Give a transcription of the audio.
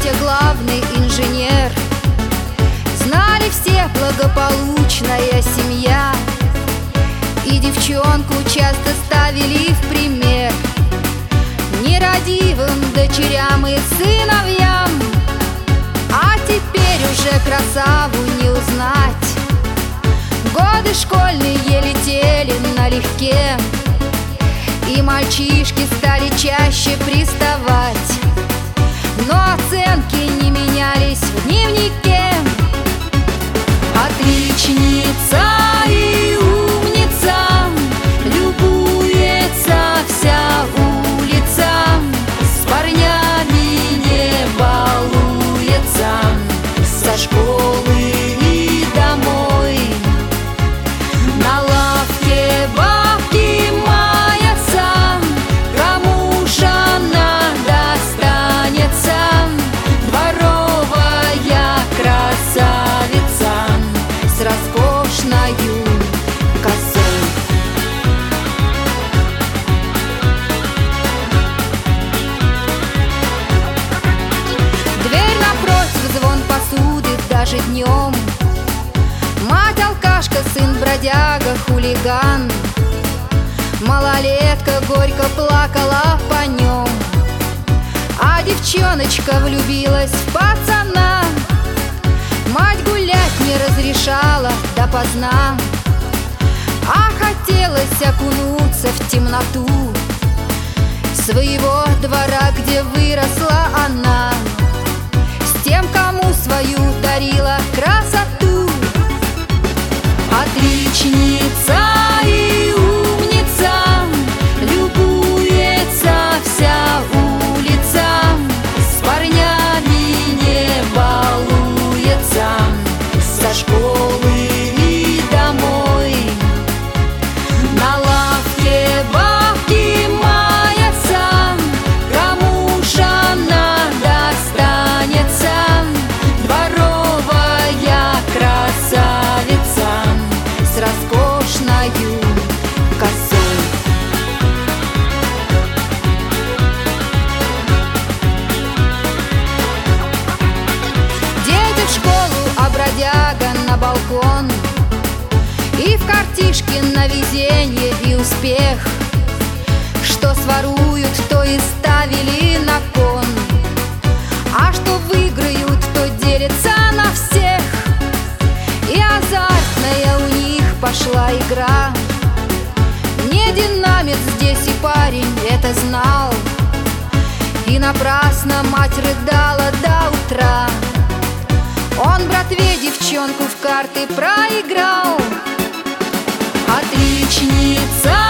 теща главный инженер. Знали все, благополучная семья, и девчонку часто ставили в пример нерадивым дочерям и сыновьям. А теперь уже красаву не узнать. Годы школьные летели налегке, и мальчишки стали чаще приставать, но оценки не менялись в дневнике. Отличница и умница, любуется вся улица, с парнями не балуется, со школы и домой. На лавке бабки маятся, кому ж она достанется? Дворовая красавица с роскошною косой. Дверь напротив, звон посуды даже днем. Мать алкашка, сын бродяга, хулиган. Малолетка горько плакала по нем, а девчоночка влюбилась в пацана. Мать гулять не разрешала допоздна, а хотелось окунуться в темноту своего двора, где выросла она, с тем, кому свою дарила красоту. Отличница и умница, любуется вся улица, с парнями не балуется, со школы и домой. На лавке бабки маятся, кому ж она достанется? Дворовая красавица с роскошною косой. Дети в школу, а бродяга на балкон, и в картишке на везенье и успех. Что своруют, то и ставили на кон, а что выиграют, то делятся на всех. И азартная у них пошла игра. Не динамит здесь и парень это знал, и напрасно мать рыдала до утра. Он братве девчонку в карты проиграл. Отличница